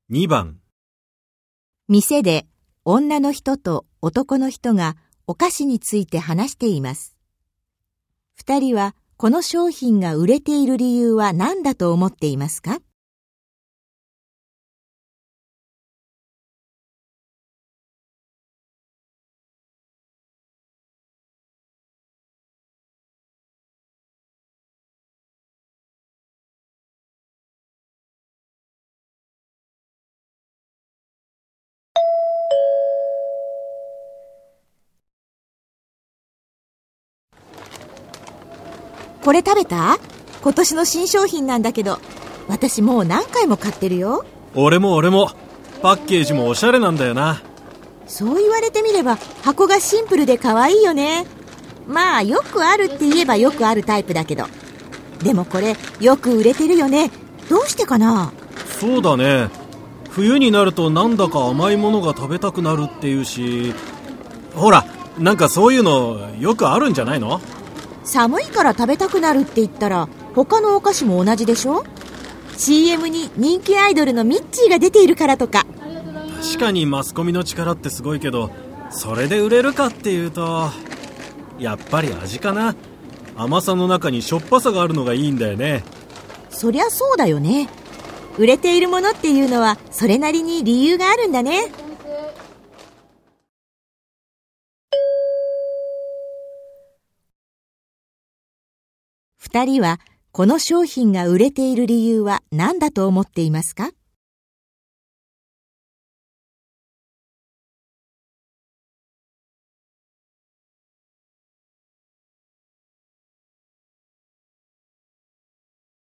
2番。 店で女の人と男の人がお菓子について話しています。二人はこの商品が売れている理由は何だと思っていますか？これ食べた？今年の新商品なんだけど、私もう何回も買ってるよ。 俺も。パッケージもおしゃれなんだよな。 そう言われてみれば箱がシンプルで可愛いよね。まあよくあるって言えばよくあるタイプだけど。でもこれよく売れてるよね。どうしてかな？ そうだね。冬になるとなんだか甘いものが食べたくなるっていうし、ほら、なんかそういうのよくあるんじゃないの？ 寒いから食べたくなるって言ったら他のお菓子も同じでしょ？ CM に人気アイドルのミッチーが出ているからとか。 確かにマスコミの力ってすごいけど、それで売れるかっていうと、やっぱり味かな。甘さの中にしょっぱさがあるのがいいんだよね。 そりゃそうだよね。売れているものっていうのはそれなりに理由があるんだね。二人はこの商品が売れている理由は何だと思っていますか？